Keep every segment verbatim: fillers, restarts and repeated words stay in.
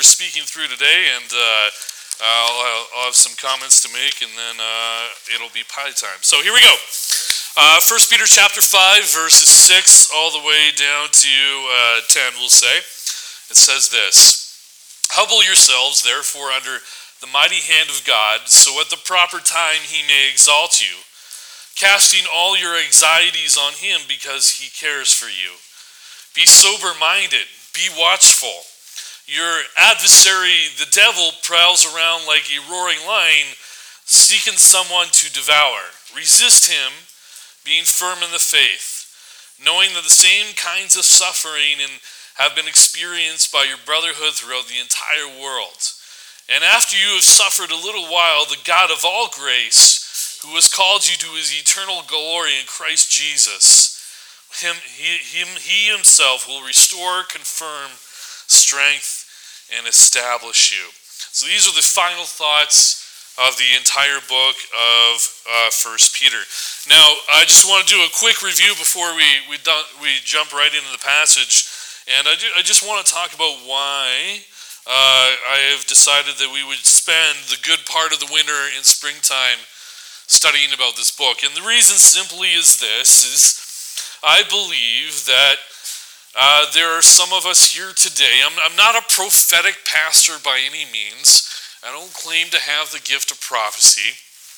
speaking through today, and uh, I'll, I'll have some comments to make, and then uh, it'll be pie time. So here we go. Uh, First Peter chapter five, verses six all the way down to uh, ten, we'll say. It says this: Humble yourselves, therefore, under the mighty hand of God, so at the proper time he may exalt you, casting all your anxieties on him because he cares for you. Be sober-minded, be watchful. Your adversary, the devil, prowls around like a roaring lion, seeking someone to devour. Resist him, being firm in the faith, knowing that the same kinds of suffering and have been experienced by your brotherhood throughout the entire world. And after you have suffered a little while, the God of all grace, who has called you to his eternal glory in Christ Jesus, him, he, him, he himself will restore, confirm, strength, and establish you. So these are the final thoughts of the entire book of uh, First Peter. Now, I just want to do a quick review before we we, done, we jump right into the passage, and I, do, I just want to talk about why uh, I have decided that we would spend the good part of the winter and springtime studying about this book. And the reason simply is this: is I believe that Uh, there are some of us here today. I'm, I'm not a prophetic pastor by any means. I don't claim to have the gift of prophecy.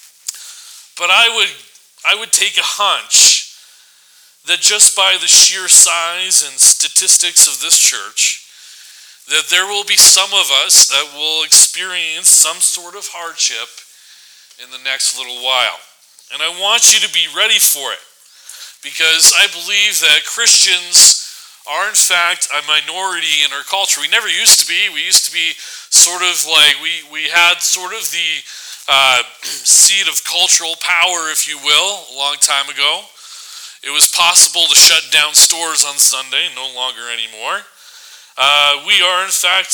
But I would, I would take a hunch that just by the sheer size and statistics of this church, that there will be some of us that will experience some sort of hardship in the next little while. And I want you to be ready for it, because I believe that Christians are in fact a minority in our culture. We never used to be. We used to be sort of like, we, we had sort of the uh, seat of cultural power, if you will, a long time ago. It was possible to shut down stores on Sunday, no longer anymore. Uh, we are in fact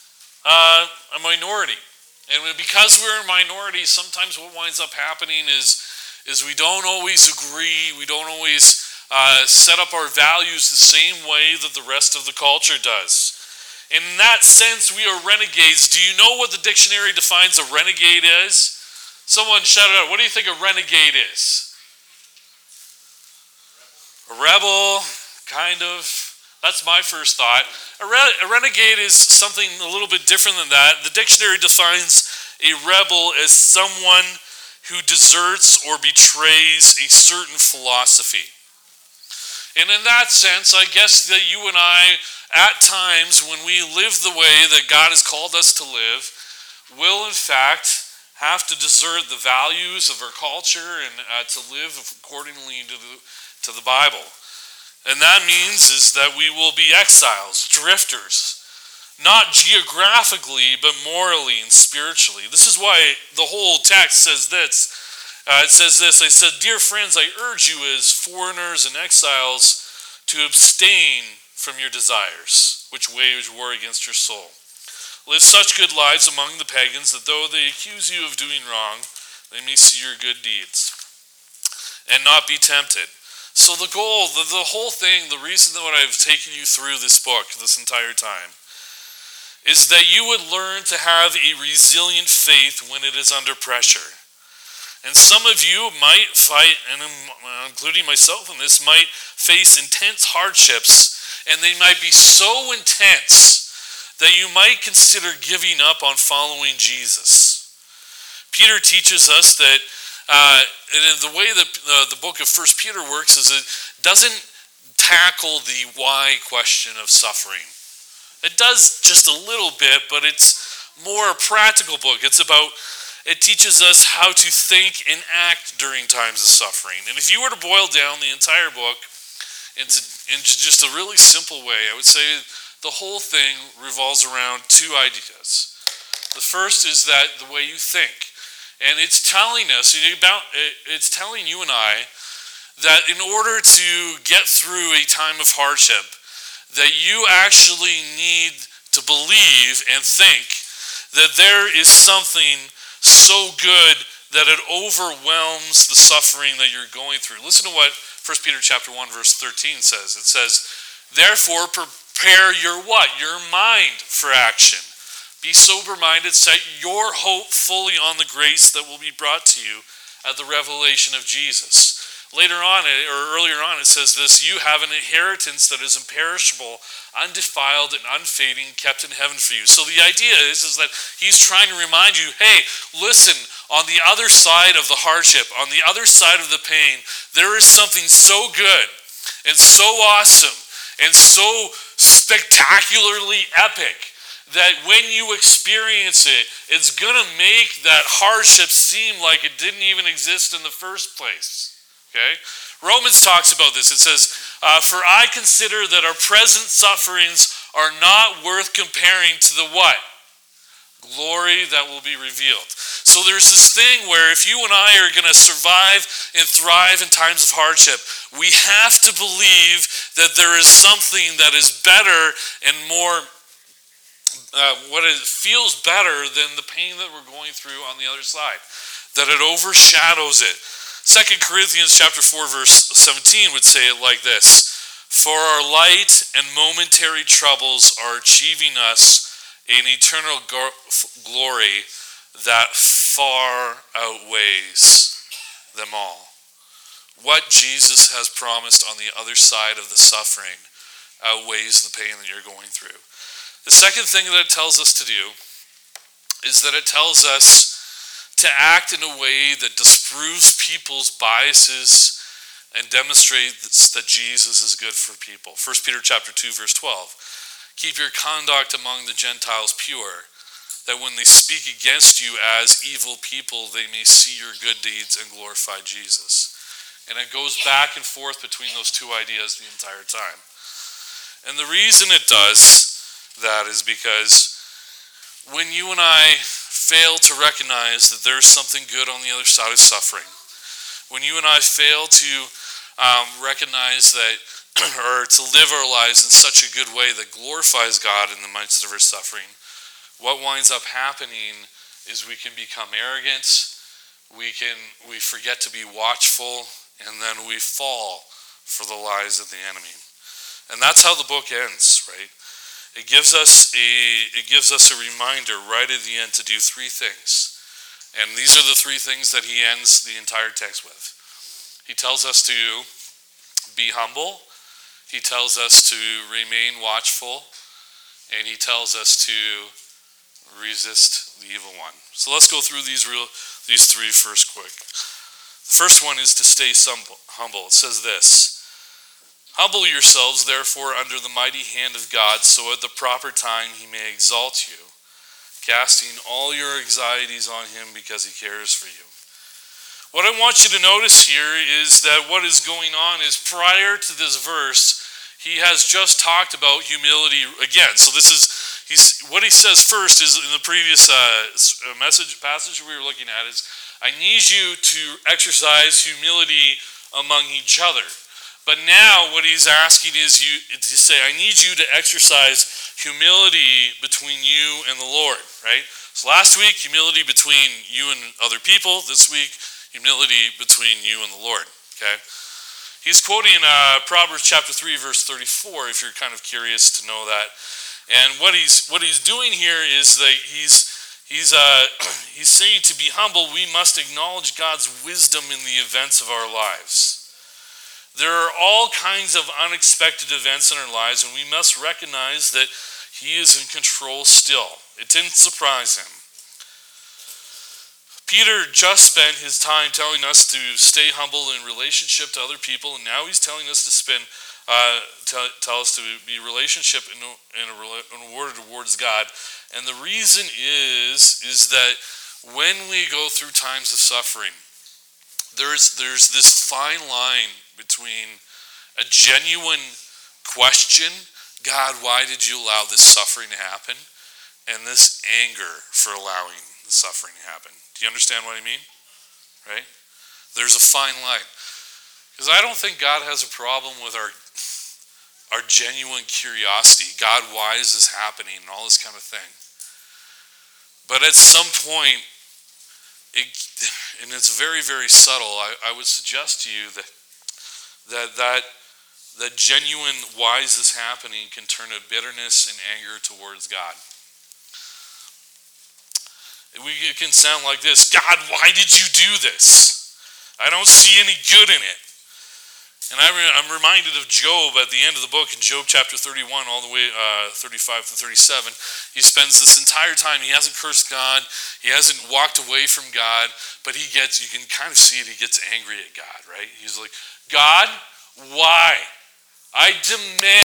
uh, a minority. And because we're a minority, sometimes what winds up happening is, is we don't always agree, we don't always Uh, set up our values the same way that the rest of the culture does. In that sense, we are renegades. Do you know what the dictionary defines a renegade as? Someone shout it out. What do you think a renegade is? A rebel, kind of. That's my first thought. A, re- a renegade is something a little bit different than that. The dictionary defines a rebel as someone who deserts or betrays a certain philosophy. And in that sense, I guess that you and I, at times, when we live the way that God has called us to live, will in fact have to desert the values of our culture and uh, to live accordingly to the, to the Bible. And that means is that we will be exiles, drifters, not geographically, but morally and spiritually. This is why the whole text says this. Uh, it says this: I said, "Dear friends, I urge you as foreigners and exiles to abstain from your desires, which wage war against your soul. Live such good lives among the pagans that though they accuse you of doing wrong, they may see your good deeds and not be tempted." So the goal, the, the whole thing, the reason that I've taken you through this book this entire time is that you would learn to have a resilient faith when it is under pressure. And some of you might fight, and including myself in this, might face intense hardships, and they might be so intense that you might consider giving up on following Jesus. Peter teaches us that uh, the way that uh, the book of First Peter works is it doesn't tackle the why question of suffering. It does just a little bit, but it's more a practical book. It's about It teaches us how to think and act during times of suffering. And if you were to boil down the entire book into, into just a really simple way, I would say the whole thing revolves around two ideas. The first is that the way you think. And it's telling us, about, it's telling you and I that in order to get through a time of hardship, that you actually need to believe and think that there is something so good that it overwhelms the suffering that you're going through. Listen to what First Peter chapter one verse thirteen says. It says, "Therefore prepare your what? Your mind for action. Be sober-minded. Set your hope fully on the grace that will be brought to you at the revelation of Jesus. Later on, or earlier on, it says this: you have an inheritance that is imperishable, undefiled, and unfading, kept in heaven for you. So the idea is, is that he's trying to remind you, hey, listen, on the other side of the hardship, on the other side of the pain, there is something so good and so awesome and so spectacularly epic that when you experience it, it's going to make that hardship seem like it didn't even exist in the first place. Okay? Romans talks about this. It says, uh, for I consider that our present sufferings are not worth comparing to the what? Glory that will be revealed. So there's this thing where if you and I are going to survive and thrive in times of hardship, we have to believe that there is something that is better and more, uh, what it feels better than the pain that we're going through on the other side. That it overshadows it. Second Corinthians chapter four, verse seventeen would say it like this: for our light and momentary troubles are achieving us an eternal glory that far outweighs them all. What Jesus has promised on the other side of the suffering outweighs the pain that you're going through. The second thing that it tells us to do is that it tells us to act in a way that disproves people's biases and demonstrates that Jesus is good for people. First Peter chapter two, verse twelve. Keep your conduct among the Gentiles pure, that when they speak against you as evil people, they may see your good deeds and glorify Jesus. And it goes back and forth between those two ideas the entire time. And the reason it does that is because when you and I fail to recognize that there's something good on the other side of suffering, when you and I fail to um, recognize that, or to live our lives in such a good way that glorifies God in the midst of our suffering, what winds up happening is we can become arrogant, we can we forget to be watchful, and then we fall for the lies of the enemy. And that's how the book ends, right? It gives us a it gives us a reminder right at the end to do three things. And these are the three things that he ends the entire text with. He tells us to be humble, he tells us to remain watchful, and he tells us to resist the evil one. So let's go through these real these three first quick. The first one is to stay humble. It says this: humble yourselves, therefore, under the mighty hand of God, so at the proper time he may exalt you, casting all your anxieties on him because he cares for you. What I want you to notice here is that what is going on is prior to this verse, he has just talked about humility again. So this is, he's, what he says first is in the previous uh, message passage we were looking at is, I need you to exercise humility among each other. But now what he's asking is you to say, I need you to exercise humility between you and the Lord, right? So last week, humility between you and other people. This week, humility between you and the Lord, okay? He's quoting uh, Proverbs chapter three, verse thirty-four, if you're kind of curious to know that. And what he's what he's doing here is that he's he's uh, he's saying to be humble, we must acknowledge God's wisdom in the events of our lives. There are all kinds of unexpected events in our lives, and we must recognize that he is in control still. It didn't surprise him. Peter just spent his time telling us to stay humble in relationship to other people, and now he's telling us to spend, uh, tell, tell us to be relationship in, in, a, in a order towards God. And the reason is, is that when we go through times of suffering, there's there's this fine line between a genuine question, God, why did you allow this suffering to happen, and this anger for allowing the suffering to happen. Do you understand what I mean? Right? There's a fine line. Because I don't think God has a problem with our our genuine curiosity. God, why is this happening? And all this kind of thing. But at some point, it, and it's very, very subtle, I, I would suggest to you that that that that genuine why is this happening can turn to bitterness and anger towards God. we, it can sound like this: God, why did you do this? I don't see any good in it. And I re, I'm reminded of Job at the end of the book in Job chapter thirty-one, all the way uh, thirty-five to thirty-seven. He spends this entire time, he hasn't cursed God, he hasn't walked away from God, but he gets, you can kind of see it, he gets angry at God, right? He's like, God, why? I demand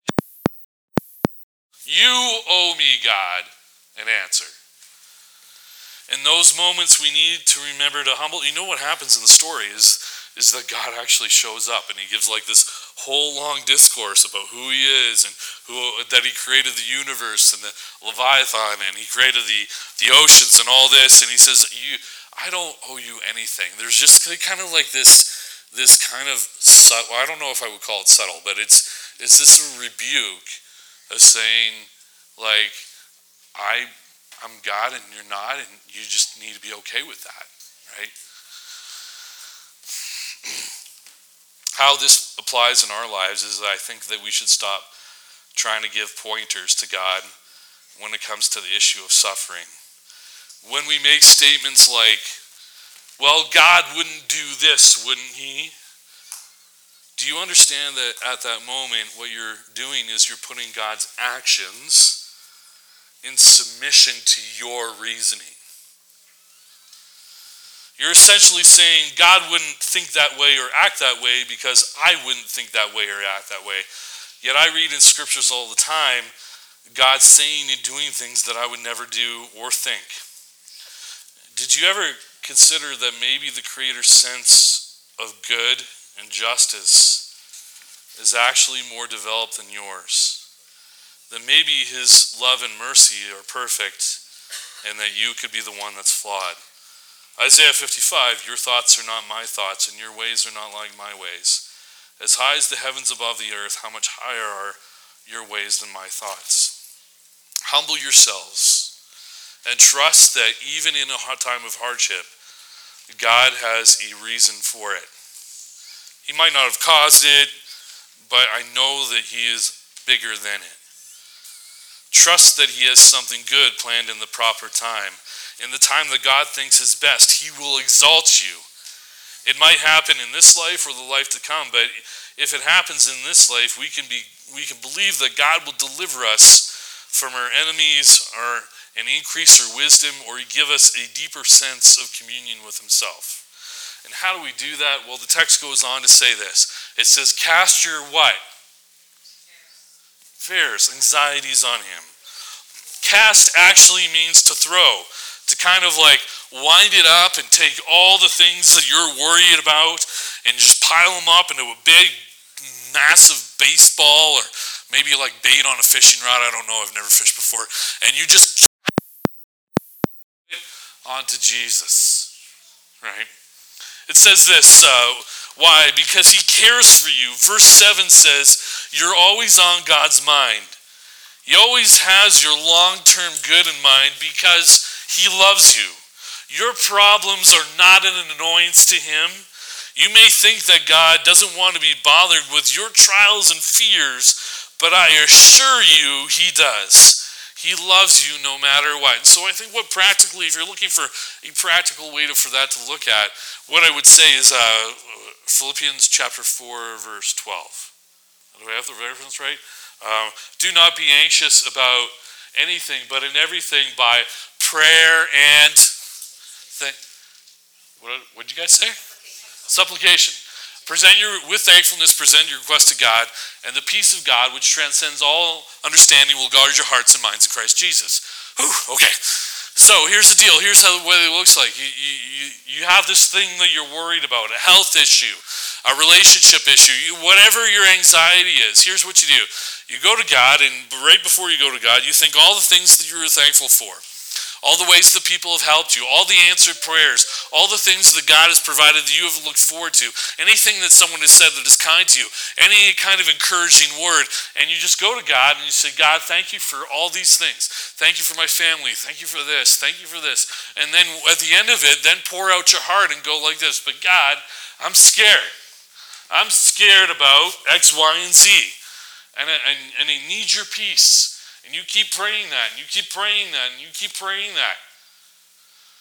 you owe me, God, an answer. In those moments, we need to remember to humble. You know what happens in the story is is that God actually shows up and he gives like this whole long discourse about who he is and who that he created the universe and the Leviathan and he created the, the oceans and all this, and he says, "You, I don't owe you anything." There's just kind of like this this kind of subtle, I don't know if I would call it subtle, but it's it's this rebuke of saying like, I I'm God and you're not, and you just need to be okay with that, right? How this applies in our lives is I think that we should stop trying to give pointers to God when it comes to the issue of suffering. When we make statements like, well, God wouldn't do this, wouldn't he? Do you understand that at that moment what you're doing is you're putting God's actions in submission to your reasoning? You're essentially saying God wouldn't think that way or act that way because I wouldn't think that way or act that way. Yet I read in scriptures all the time God saying and doing things that I would never do or think. Did you ever consider that maybe the Creator's sense of good and justice is actually more developed than yours? That maybe his love and mercy are perfect and that you could be the one that's flawed. Isaiah fifty-five, your thoughts are not my thoughts, and your ways are not like my ways. As high as the heavens above the earth, how much higher are your ways than my thoughts? Humble yourselves and trust that even in a time of hardship, God has a reason for it. He might not have caused it, but I know that he is bigger than it. Trust that he has something good planned in the proper time. In the time that God thinks is best, he will exalt you. It might happen in this life or the life to come, but if it happens in this life, we can be we can believe that God will deliver us from our enemies, or and increase our wisdom, or give us a deeper sense of communion with himself. And how do we do that? Well, the text goes on to say this. It says, cast your what? Fears, anxieties on him. Cast actually means to throw. To kind of like wind it up and take all the things that you're worried about and just pile them up into a big, massive baseball, or maybe like bait on a fishing rod. I don't know. I've never fished before. And you just onto Jesus, right? It says this, uh, why? Because he cares for you. Verse seven says, you're always on God's mind. He always has your long-term good in mind because he loves you. Your problems are not an annoyance to him. You may think that God doesn't want to be bothered with your trials and fears, but I assure you he does. He loves you no matter what. And so I think what practically, if you're looking for a practical way to, for that to look at, what I would say is uh, Philippians chapter four, verse twelve. Do I have the reference right? Um, Do not be anxious about anything, but in everything by prayer and th- what what did you guys say? Supplication. Present your with thankfulness. Present your request to God, and the peace of God, which transcends all understanding, will guard your hearts and minds in Christ Jesus. Whew, okay. So here's the deal. Here's how what it looks like. You, you you have this thing that you're worried about, a health issue, a relationship issue, you, whatever your anxiety is. Here's what you do. You go to God, and right before you go to God, you think all the things that you're thankful for. All the ways that people have helped you, all the answered prayers, all the things that God has provided that you have looked forward to, anything that someone has said that is kind to you, any kind of encouraging word, and you just go to God and you say, God, thank you for all these things. Thank you for my family. Thank you for this. Thank you for this. And then at the end of it, then pour out your heart and go like this, but God, I'm scared. I'm scared about X, Y, and Z. And I, and, and I need your peace. And you keep praying that, and you keep praying that, and you keep praying that.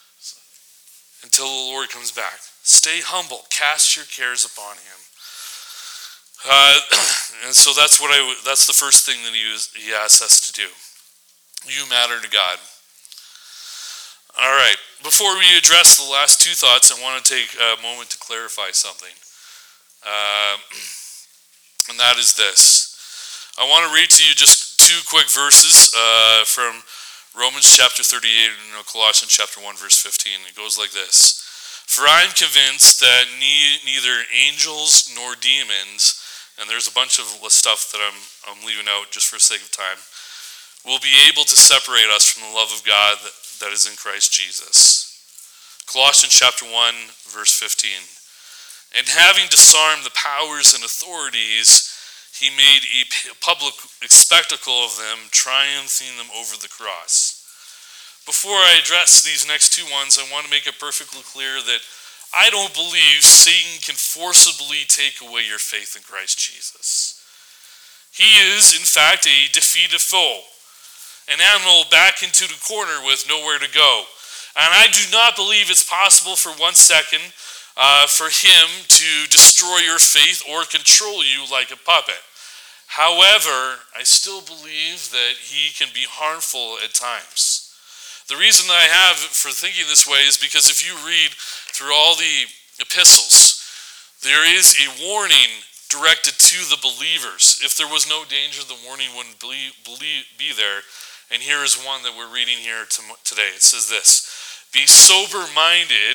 until the Lord comes back. Stay humble. Cast your cares upon him. Uh, and so that's what I. That's the first thing that he was, he asks us to do. You matter to God. All right. Before we address the last two thoughts, I want to take a moment to clarify something, uh, and that is this. I want to read to you just two quick verses uh, from Romans chapter thirty-eight and Colossians chapter one, verse fifteen. It goes like this. For I am convinced that ne- neither angels nor demons, and there's a bunch of stuff that I'm, I'm leaving out just for the sake of time, will be able to separate us from the love of God that, that is in Christ Jesus. Colossians chapter one, verse fifteen. And having disarmed the powers and authorities, he made a public spectacle of them, triumphing them over the cross. Before I address these next two ones, I want to make it perfectly clear that I don't believe Satan can forcibly take away your faith in Christ Jesus. He is, in fact, a defeated foe, an animal back into the corner with nowhere to go. And I do not believe it's possible for one second uh, for him to destroy your faith or control you like a puppet. However, I still believe that he can be harmful at times. The reason I have for thinking this way is because if you read through all the epistles, there is a warning directed to the believers. If there was no danger, the warning wouldn't be, be there. And here is one that we're reading here today. It says this: be sober-minded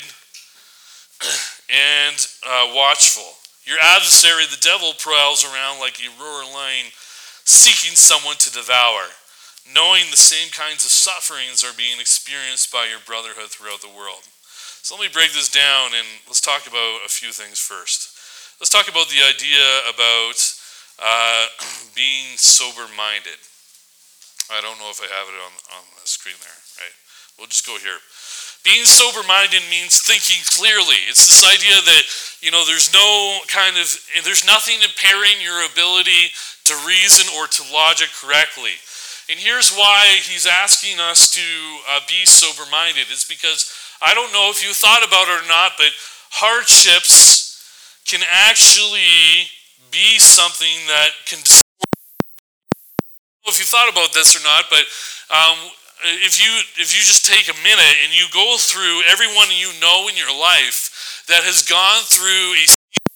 and uh, watchful. Your adversary, the devil, prowls around like a roaring lion, seeking someone to devour, knowing the same kinds of sufferings are being experienced by your brotherhood throughout the world. So let me break this down, and let's talk about a few things first. Let's talk about the idea about uh, being sober-minded. I don't know if I have it on, on the screen there, right? We'll just go here. Being sober-minded means thinking clearly. It's this idea that, you know, there's no kind of, there's nothing impairing your ability to reason or to logic correctly. And here's why he's asking us to uh, be sober-minded. It's because, I don't know if you thought about it or not, but hardships can actually be something that can distort. I don't know if you thought about this or not, but um, If you if you just take a minute and you go through everyone you know in your life that has gone through a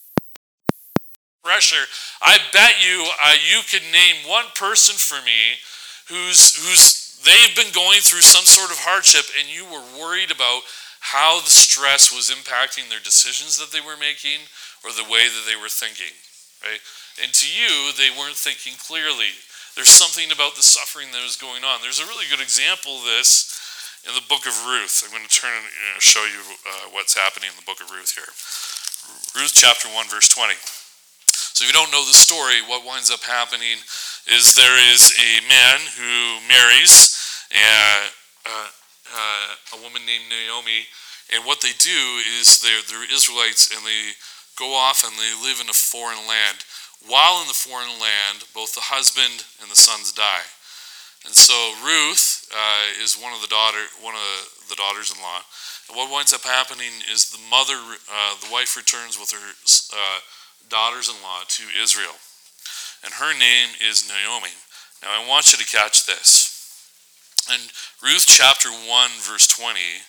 pressure, I bet you uh, you could name one person for me who's who's they've been going through some sort of hardship, and you were worried about how the stress was impacting their decisions that they were making or the way that they were thinking, right? And to you, they weren't thinking clearly. There's something about the suffering that was going on. There's a really good example of this in the book of Ruth. I'm going to turn and you know, show you uh, what's happening in the book of Ruth here. Ruth chapter one, verse twenty. So if you don't know the story, what winds up happening is there is a man who marries a, uh, uh, a woman named Naomi, and what they do is they're, they're Israelites, and they go off and they live in a foreign land. While in the foreign land, both the husband and the sons die. And so Ruth uh, is one of the daughter, one of the daughters-in-law. And what winds up happening is the mother, uh, the wife returns with her uh, daughters-in-law to Israel. And her name is Naomi. Now I want you to catch this. In Ruth chapter one, verse twenty,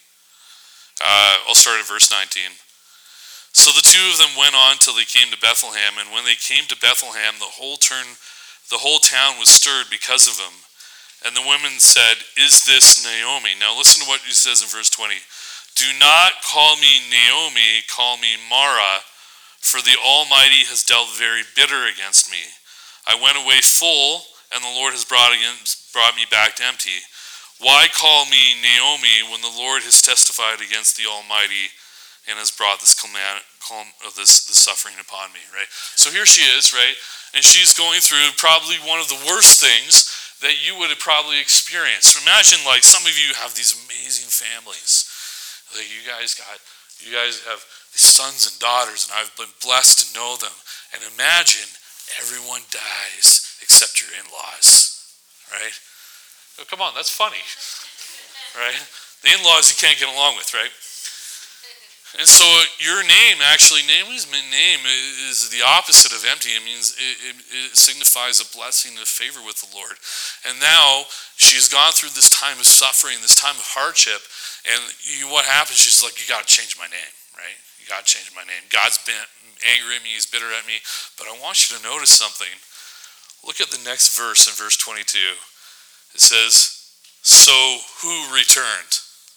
uh, I'll start at verse nineteen. So the two of them went on till they came to Bethlehem, and when they came to Bethlehem, the whole turn, the whole town was stirred because of them. And the women said, "Is this Naomi?" Now listen to what he says in verse twenty. "Do not call me Naomi, call me Mara, for the Almighty has dealt very bitter against me. I went away full, and the Lord has brought, against, brought me back empty. Why call me Naomi when the Lord has testified against the Almighty and has brought this calamity, this, this suffering upon me," right? So here she is, right? And she's going through probably one of the worst things that you would have probably experienced. Imagine, like, some of you have these amazing families. Like, you guys got, you guys have these sons and daughters, and I've been blessed to know them. And imagine everyone dies except your in-laws, right? Oh, come on, that's funny, right? The in-laws you can't get along with, right? And so your name, actually, Naomi's name is the opposite of empty. It means it, it, it signifies a blessing, a favor with the Lord. And now she's gone through this time of suffering, this time of hardship. And you, what happens? She's like, you got to change my name, right? You got to change my name. God's been angry at me. He's bitter at me. But I want you to notice something. Look at the next verse in verse twenty-two. It says, so who returned?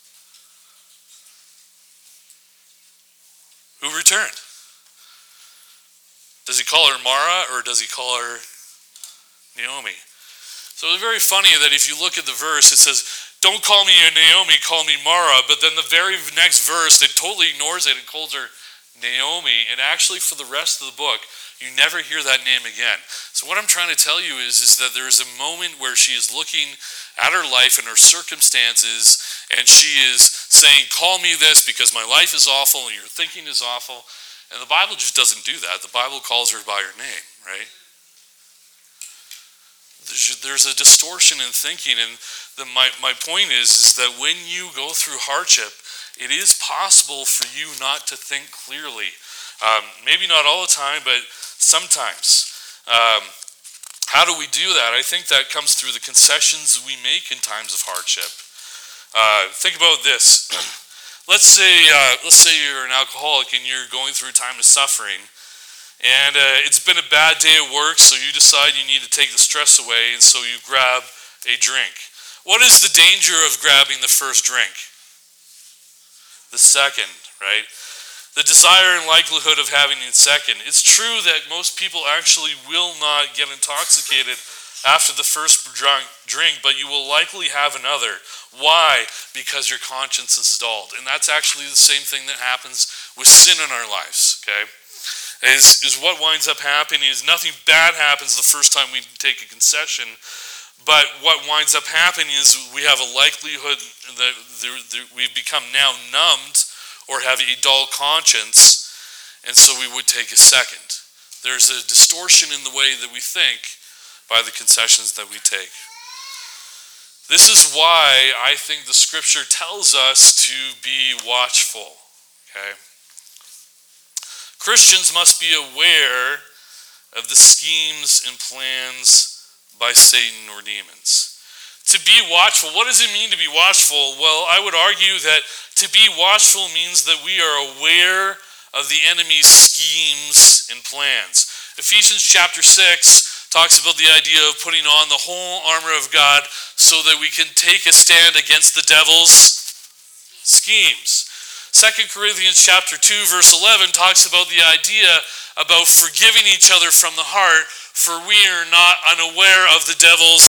Who returned? Does he call her Mara or does he call her Naomi? So it's very funny that if you look at the verse, it says, don't call me Naomi, call me Mara. But then the very next verse, it totally ignores it and calls her Naomi. And actually for the rest of the book, you never hear that name again. So what I'm trying to tell you is, is that there's a moment where she is looking at her life and her circumstances, and she is saying, call me this because my life is awful and your thinking is awful. And the Bible just doesn't do that. The Bible calls her by her name, right? There's, there's a distortion in thinking, and the, my, my point is, is that when you go through hardship, it is possible for you not to think clearly. Um, maybe not all the time, but sometimes. Um, how do we do that? I think that comes through the concessions we make in times of hardship. Uh, think about this. let's say uh, let's say you're an alcoholic and you're going through a time of suffering, and uh, it's been a bad day at work, so you decide you need to take the stress away, and so you grab a drink. What is the danger of grabbing the first drink? The second, right? The desire and likelihood of having a second. It's true that most people actually will not get intoxicated after the first drink, but you will likely have another. Why? Because your conscience is dulled. And that's actually the same thing that happens with sin in our lives, okay? Is, is what winds up happening is nothing bad happens the first time we take a concession, but what winds up happening is we have a likelihood that we've become now numbed or have a dull conscience, and so we would take a second. There's a distortion in the way that we think by the concessions that we take. This is why I think the scripture tells us to be watchful. Okay? Christians must be aware of the schemes and plans by Satan or demons. To be watchful, what does it mean to be watchful? Well, I would argue that to be watchful means that we are aware of the enemy's schemes and plans. Ephesians chapter six talks about the idea of putting on the whole armor of God so that we can take a stand against the devil's schemes. Second Corinthians chapter two verse eleven talks about the idea about forgiving each other from the heart, for we are not unaware of the devil's.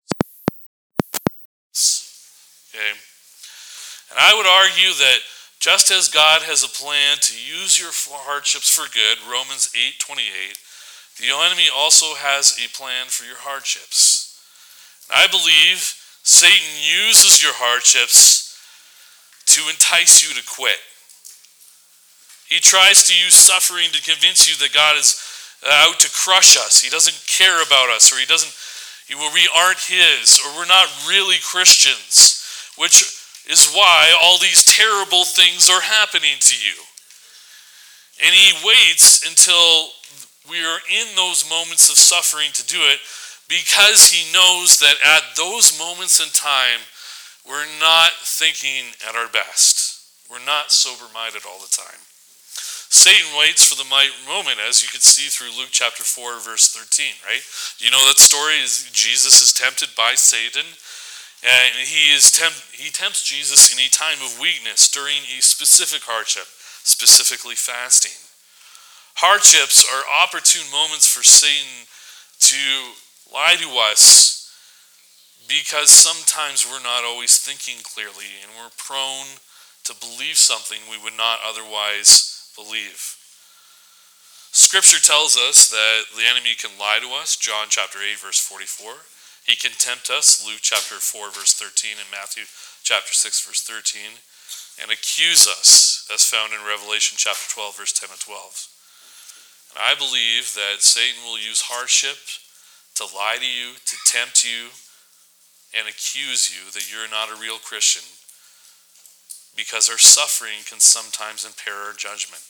Okay. And I would argue that just as God has a plan to use your hardships for good, Romans eight twenty-eight, the enemy also has a plan for your hardships. And I believe Satan uses your hardships to entice you to quit. He tries to use suffering to convince you that God is out to crush us. He doesn't care about us, or he doesn't, we aren't his, or we're not really Christians. Which is why all these terrible things are happening to you. And he waits until we are in those moments of suffering to do it, because he knows that at those moments in time, we're not thinking at our best. We're not sober-minded all the time. Satan waits for the moment, as you can see through Luke chapter four, verse thirteen, right? You know that story is Jesus is tempted by Satan. And he is tempt, he tempts Jesus in a time of weakness during a specific hardship, specifically fasting. Hardships are opportune moments for Satan to lie to us because sometimes we're not always thinking clearly and we're prone to believe something we would not otherwise believe. Scripture tells us that the enemy can lie to us, John chapter eight, verse forty-four. He can tempt us, Luke chapter four, verse thirteen, and Matthew chapter six, verse thirteen, and accuse us, as found in Revelation chapter twelve, verse ten and twelve. And I believe that Satan will use hardship to lie to you, to tempt you, and accuse you that you're not a real Christian, because our suffering can sometimes impair our judgment.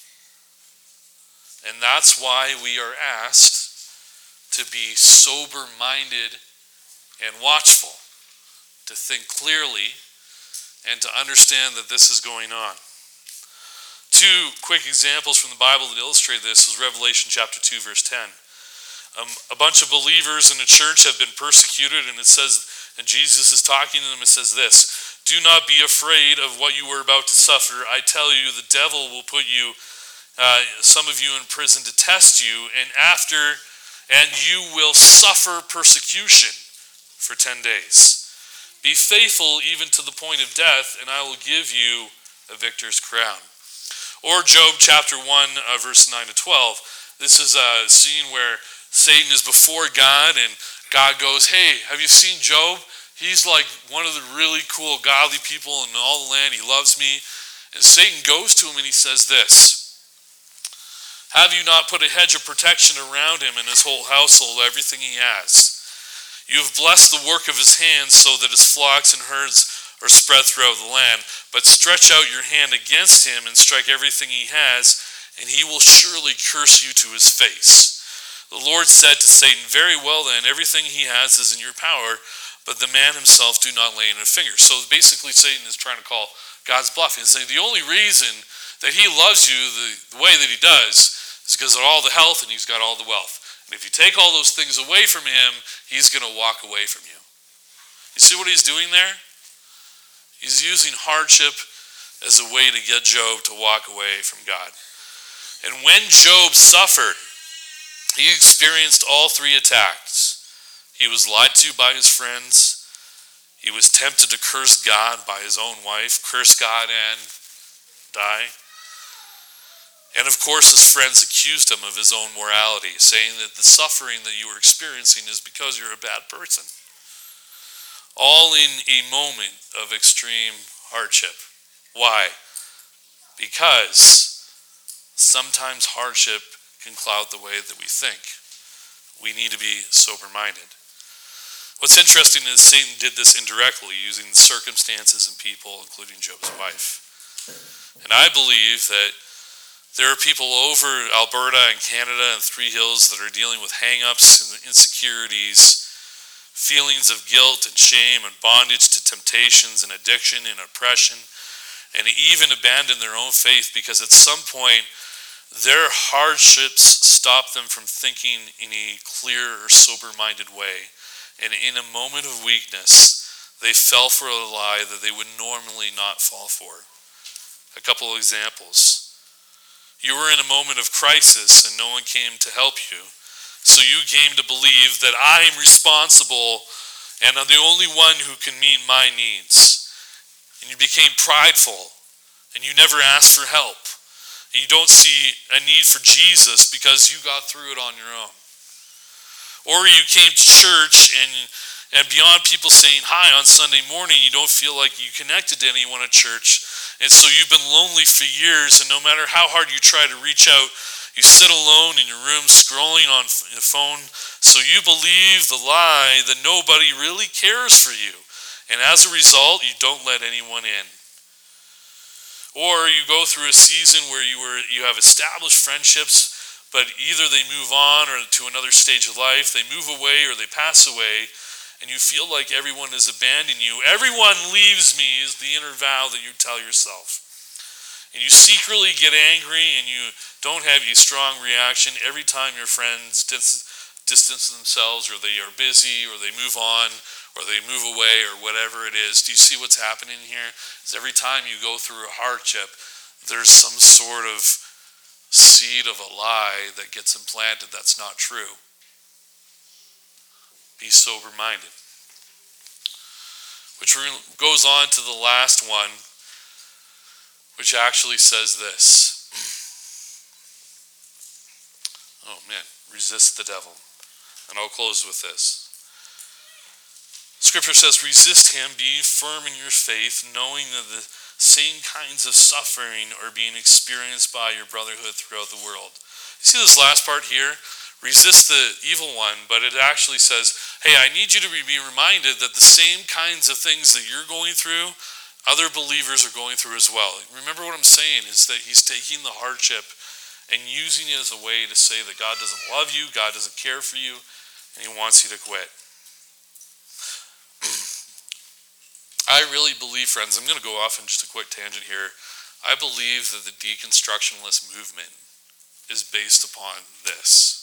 And that's why we are asked to be sober-minded and watchful, to think clearly and to understand that this is going on. Two quick examples from the Bible that illustrate this is Revelation chapter two, verse ten. Um, a bunch of believers in the church have been persecuted, and it says, and Jesus is talking to them, it says this, "Do not be afraid of what you are about to suffer. I tell you, the devil will put you, uh, some of you in prison to test you, and after, and you will suffer persecution for ten days. Be faithful even to the point of death, and I will give you a victor's crown." Or Job chapter one, uh, verse nine to twelve. This is a scene where Satan is before God, and God goes, "Hey, have you seen Job? He's like one of the really cool, godly people in all the land. He loves me." And Satan goes to him and he says this, "Have you not put a hedge of protection around him and his whole household, everything he has? You have blessed the work of his hands so that his flocks and herds are spread throughout the land. But stretch out your hand against him and strike everything he has, and he will surely curse you to his face." The Lord said to Satan, "Very well then, everything he has is in your power, but the man himself do not lay in a finger." So basically Satan is trying to call God's bluff and saying the only reason that he loves you the, the way that he does is because of all the health and he's got all the wealth. And if you take all those things away from him, he's going to walk away from you. You see what he's doing there? He's using hardship as a way to get Job to walk away from God. And when Job suffered, he experienced all three attacks. He was lied to by his friends. He was tempted to curse God by his own wife, curse God and die. And of course, his friends accused him of his own morality, saying that the suffering that you are experiencing is because you're a bad person. All in a moment of extreme hardship. Why? Because sometimes hardship can cloud the way that we think. We need to be sober-minded. What's interesting is Satan did this indirectly, using the circumstances and people, including Job's wife. And I believe that there are people over Alberta and Canada and Three Hills that are dealing with hang-ups and insecurities, feelings of guilt and shame and bondage to temptations and addiction and oppression, and even abandon their own faith because at some point their hardships stop them from thinking in a clear or sober-minded way. And in a moment of weakness, they fell for a lie that they would normally not fall for. A couple of examples. You were in a moment of crisis and no one came to help you. So you came to believe that I'm responsible and I'm the only one who can meet my needs. And you became prideful and you never asked for help. And you don't see a need for Jesus because you got through it on your own. Or you came to church and and beyond people saying hi on Sunday morning, you don't feel like you connected to anyone at church. And so you've been lonely for years, and no matter how hard you try to reach out, you sit alone in your room scrolling on the phone, so you believe the lie that nobody really cares for you. And as a result, you don't let anyone in. Or you go through a season where you were you have established friendships, but either they move on or to another stage of life, they move away or they pass away, and you feel like everyone is abandoning you. Everyone leaves me is the inner vow that you tell yourself. And you secretly get angry and you don't have a strong reaction every time your friends dis- distance themselves, or they are busy, or they move on, or they move away, or whatever it is. Do you see what's happening here? Is every time you go through a hardship, there's some sort of seed of a lie that gets implanted that's not true. Be sober-minded. Which goes on to the last one, which actually says this. Oh man, resist the devil. And I'll close with this. Scripture says, resist him, be firm in your faith, knowing that the same kinds of suffering are being experienced by your brotherhood throughout the world. You see this last part here? Resist the evil one, but it actually says, hey, I need you to be reminded that the same kinds of things that you're going through, other believers are going through as well. Remember what I'm saying is that he's taking the hardship and using it as a way to say that God doesn't love you, God doesn't care for you, and he wants you to quit. I really believe, friends, I'm going to go off on just a quick tangent here. I believe that the deconstructionist movement is based upon this.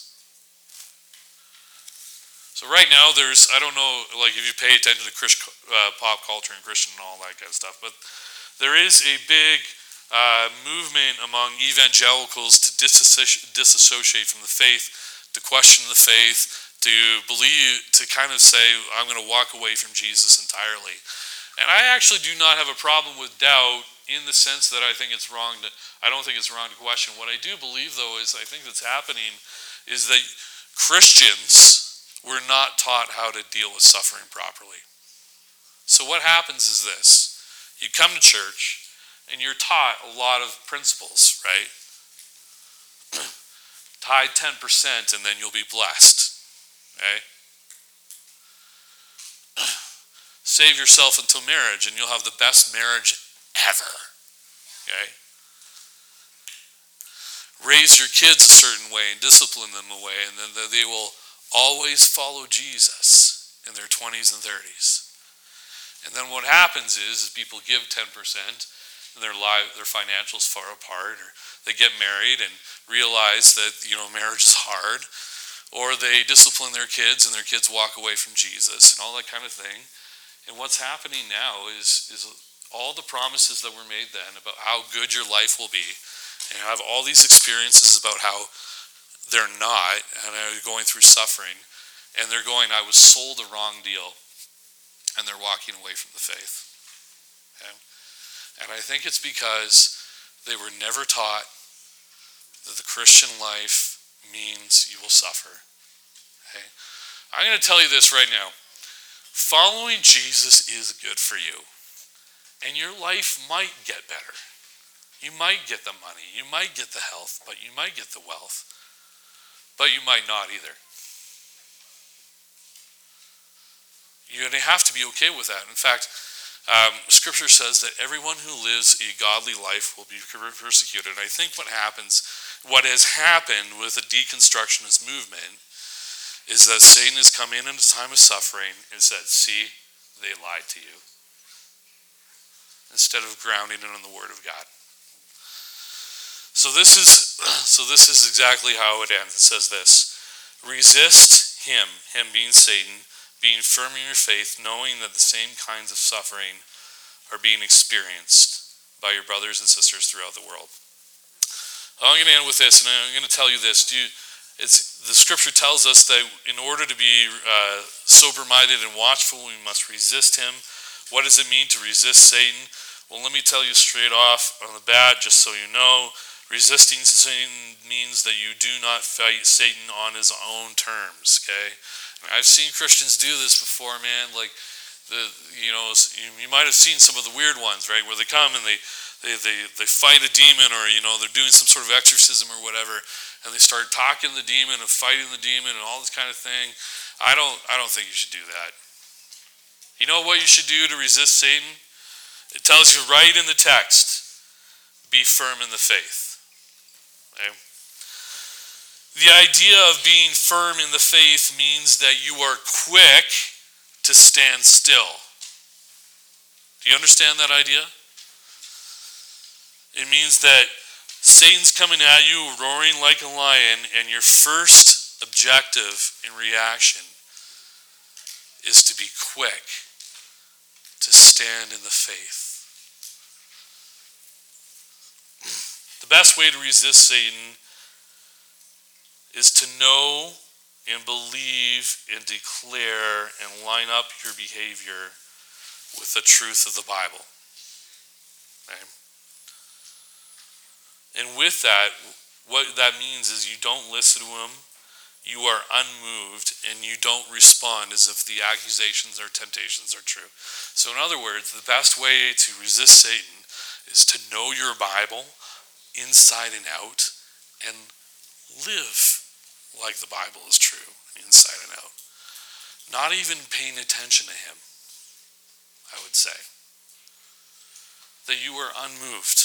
So right now there's, I don't know, like if you pay attention to Christ, uh, pop culture and Christian and all that kind of stuff, but there is a big uh, movement among evangelicals to disassoci- disassociate from the faith, to question the faith, to believe, to kind of say, I'm going to walk away from Jesus entirely. And I actually do not have a problem with doubt in the sense that I think it's wrong to, I don't think it's wrong to question. What I do believe, though, is I think that's happening is that Christians were not taught how to deal with suffering properly. So what happens is this. You come to church and you're taught a lot of principles, right? Tithe ten percent and then you'll be blessed, okay? Save yourself until marriage and you'll have the best marriage ever, okay? Raise your kids a certain way and discipline them a way and then they will always follow Jesus in their twenties and thirties. And then what happens is, is people give ten percent and their life, their financials fall apart, or they get married and realize that, you know, marriage is hard, or they discipline their kids and their kids walk away from Jesus and all that kind of thing. And what's happening now is, is all the promises that were made then about how good your life will be, and have all these experiences about how they're not, and they're going through suffering, and they're going, I was sold a wrong deal, and they're walking away from the faith. Okay? And I think it's because they were never taught that the Christian life means you will suffer. Okay? I'm going to tell you this right now. Following Jesus is good for you, and your life might get better. You might get the money, you might get the health, but you might get the wealth. But you might not either. You have to be okay with that. In fact, um, Scripture says that everyone who lives a godly life will be persecuted. And I think what happens, what has happened with the deconstructionist movement is that Satan has come in in a time of suffering and said, see, they lied to you. Instead of grounding it in the Word of God. So this is so this is exactly how it ends. It says this: resist him, him being Satan, being firm in your faith, knowing that the same kinds of suffering are being experienced by your brothers and sisters throughout the world. I'm going to end with this, and I'm going to tell you this. Do you, it's, the Scripture tells us that in order to be uh, sober-minded and watchful, we must resist him. What does it mean to resist Satan? Well, let me tell you straight off on the bat, just so you know. Resisting Satan means that you do not fight Satan on his own terms, okay? I've seen Christians do this before, man. Like, the you know, you, you might have seen some of the weird ones, right? Where they come and they, they, they, they fight a demon, or, you know, they're doing some sort of exorcism or whatever, and they start talking the demon and fighting the demon and all this kind of thing. I don't, I don't think you should do that. You know what you should do to resist Satan? It tells you right in the text, be firm in the faith. Okay. The idea of being firm in the faith means that you are quick to stand still. Do you understand that idea? It means that Satan's coming at you roaring like a lion, and your first objective in reaction is to be quick to stand in the faith. The best way to resist Satan is to know and believe and declare and line up your behavior with the truth of the Bible. Okay? And with that, what that means is you don't listen to him, you are unmoved, and you don't respond as if the accusations or temptations are true. So in other words, the best way to resist Satan is to know your Bible inside and out and live like the Bible is true inside and out. Not even paying attention to him, I would say. that you are unmoved.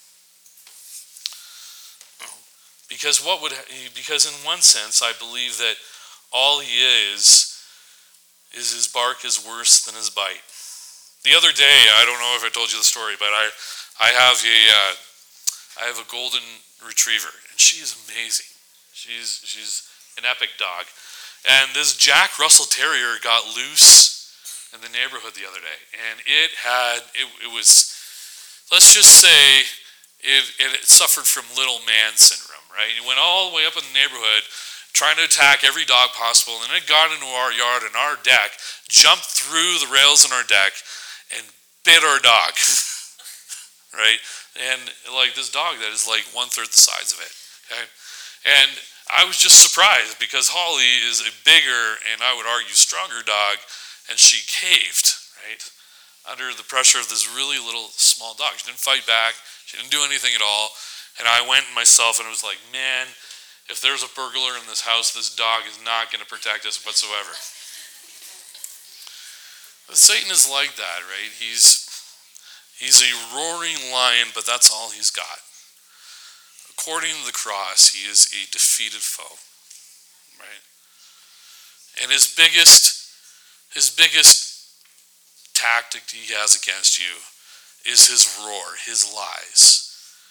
Because what would because in one sense I believe that all he is is his bark is worse than his bite. The other day, I don't know if I told you the story, but I I have a uh, I have a golden retriever, and she is amazing. She's she's an epic dog. And this Jack Russell Terrier got loose in the neighborhood the other day, and it had it, it was let's just say it, it suffered from little man syndrome, right? It went all the way up in the neighborhood trying to attack every dog possible, and it got into our yard and our deck, jumped through the rails in our deck, and bit our dog, right? And like this dog that is like one third the size of it, okay? And I was just surprised because Holly is a bigger and I would argue stronger dog, and she caved, right, under the pressure of this really little small dog. She didn't fight back. She didn't do anything at all. And I went myself and it was like, man, if there's a burglar in this house, this dog is not going to protect us whatsoever. But Satan is like that, right? He's he's a roaring lion, but that's all he's got. According to the cross, he is a defeated foe, right? And his biggest his biggest tactic he has against you is his roar, his lies.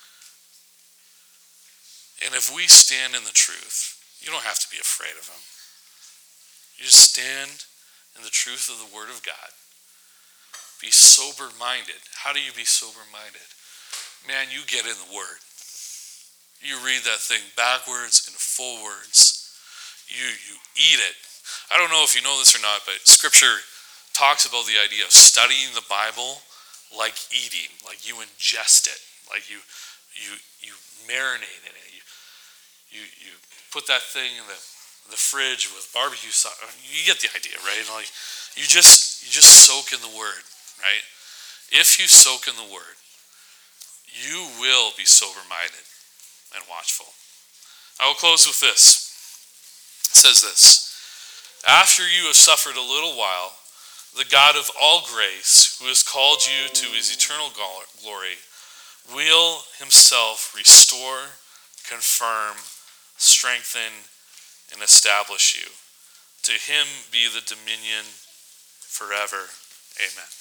And if we stand in the truth, you don't have to be afraid of him. You just stand in the truth of the Word of God. Be sober-minded. How do you be sober-minded? Man, you get in the Word. You read that thing backwards and forwards. You, you eat it. I don't know if you know this or not, but Scripture talks about the idea of studying the Bible like eating, like you ingest it, like you you you marinate in it. You you, you put that thing in the the fridge with barbecue sauce. You get the idea, right? Like you just you just soak in the Word, right? If you soak in the Word, you will be sober-minded and watchful. I will close with this. It says this: after you have suffered a little while, the God of all grace, who has called you to his eternal glory, will himself restore, confirm, strengthen, and establish you. To him be the dominion forever. Amen.